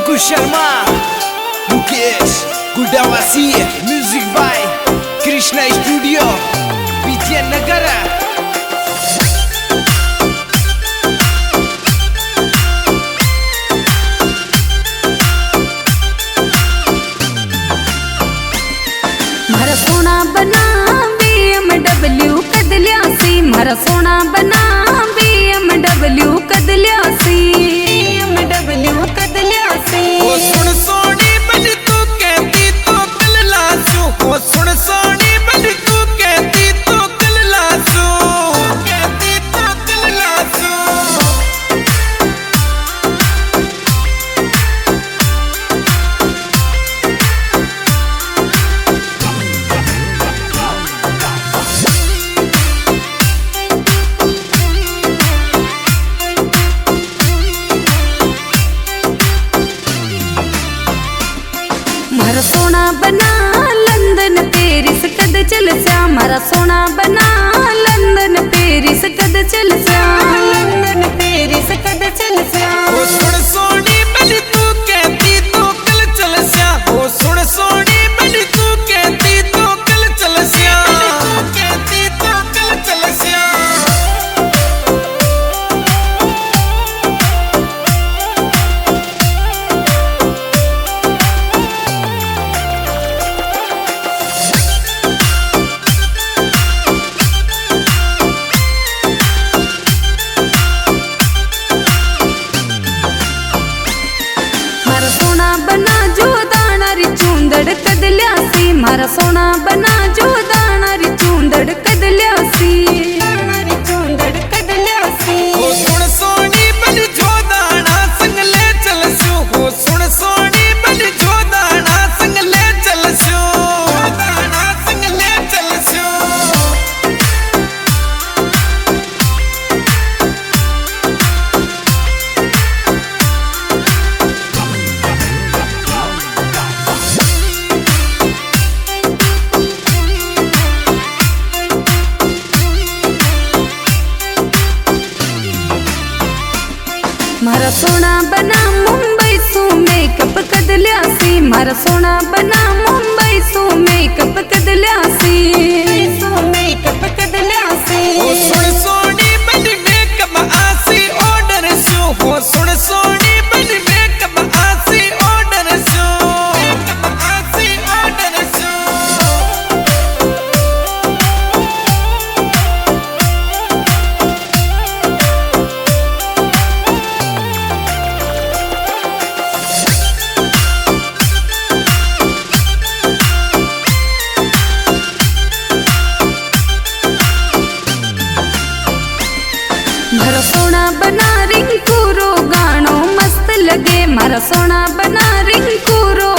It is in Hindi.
रिंकू शर्मा, मुकेश गुडावासी, music by Krishna studio, Vijaynagar. मारा सोना बना BMW कदल्यासी, मारा सोना बना BMW कदल्यासी, BMW कदल्यासी। ओ सुन सोनी बनी तू कहती तो कल लासू, ओ सुन सोनी बनी तू कहती तो कल लासू, कहती तो कल लासू। मारा सोना बना लंदन पेरिस कद चल स्या, मारा सोना बना लंदन पेरिस कद चल स्या, लंदन पेरिस कद चल स्या। ओ सुन सोनी बनी तू कहती तो कल चल स्या, ओ सुन सोनी बनी तू कहती तो कल चल स्या, कहती तो कल चल स्या। मारा सोना बना जो दाना री चूंदड़ कदल्यासी, मारा सोना बना जो दाना री चूंदड़ कदल्यासी, दाना री चूंदड़ कदल्यासी। ओ सुन सोनी बनी जो दाना संग ले चलसू, ओ सुन सोनी बनी जो दाना संग ले चलसू, दाना संग ले चलसू। मारा सोना बना मुंबई सू मेकअप कदल्यासी, मारा सोना बना मुंबई सू मेकअप कदल्यासी, सू मेकअप कदल्यासी। ओ सुन सोनी बनी मेकअप आसी ऑर्डर सू, ओ सुन सोनी बनी मेकअप आसी ऑर्डर सू, मेकअप आसी ऑर्डर सू। मारा सोना बना रिंकू रो गानो मस्त लगे, मारा सोना बना रिंकू रो